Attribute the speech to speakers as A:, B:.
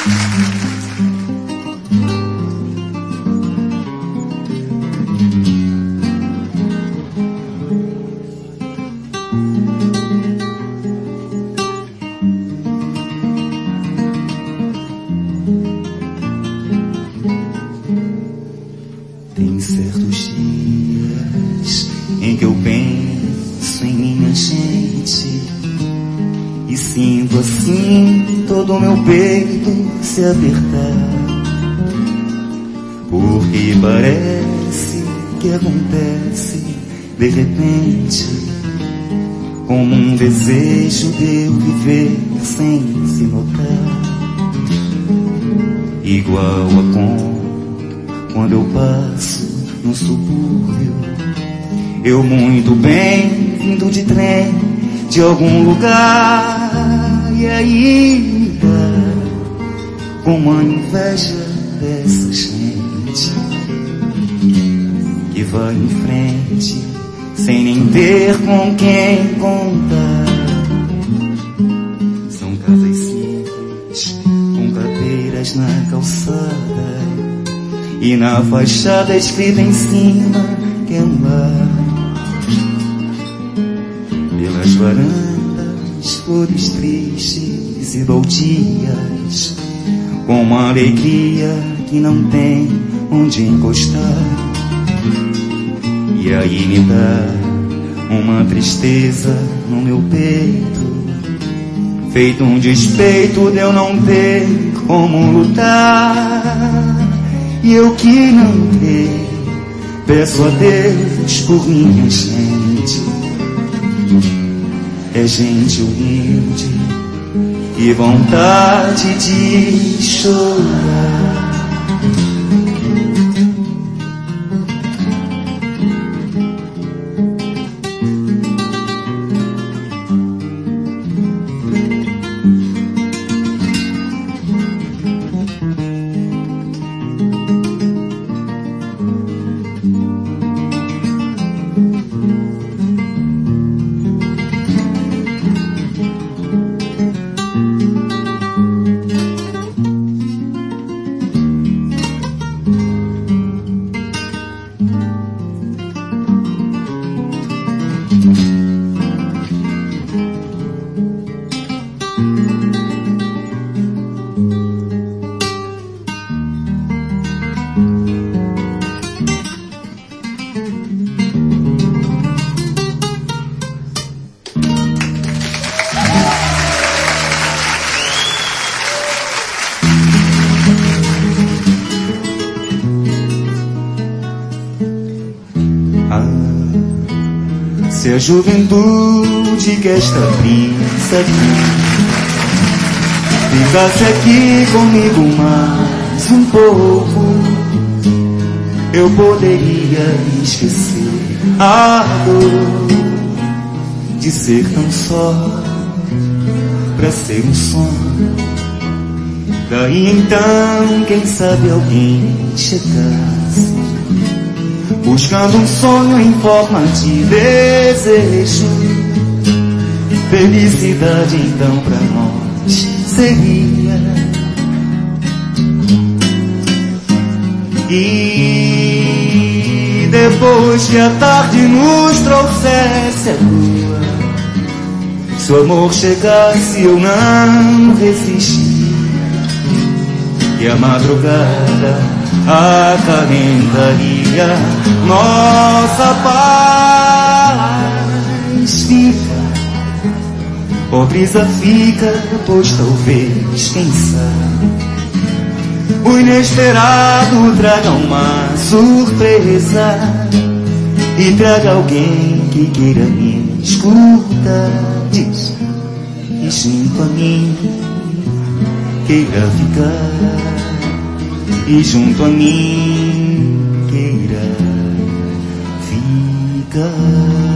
A: Tem certos dias em que eu penso em minha gente e sinto assim todo o meu peito se apertar, porque parece que acontece de repente, como um desejo de eu viver sem se notar, igual a quando eu passo no subúrbio, eu muito bem vindo de trem de algum lugar, e aí me dá uma inveja dessa gente que vai em frente sem nem ter com quem contar. São casas simples com cadeiras na calçada e na fachada escrita em cima que é um bar. Pelas varandas, flores tristes e baldias, com uma alegria que não tem onde encostar. E aí me dá uma tristeza no meu peito, feito um despeito de eu não ter como lutar. E eu que não tenho, peço a Deus por minha gente. É gente humilde e vontade de chorar. Se a juventude que esta brisa aqui ficasse aqui comigo mais um pouco, eu poderia esquecer a dor de ser tão só pra ser um sonho. Daí então, quem sabe alguém chegasse buscando um sonho em forma de desejo. Felicidade então pra nós seria. E depois que a tarde nos trouxesse a lua, se o amor chegasse eu não resisti, e a madrugada acalentaria nossa paz. Fica, ó brisa fica, pois talvez, quem sabe, o inesperado traga uma surpresa e traga alguém que queira me escutar. Diz, e junto a mim queira ficar, e junto a mim queira ficar.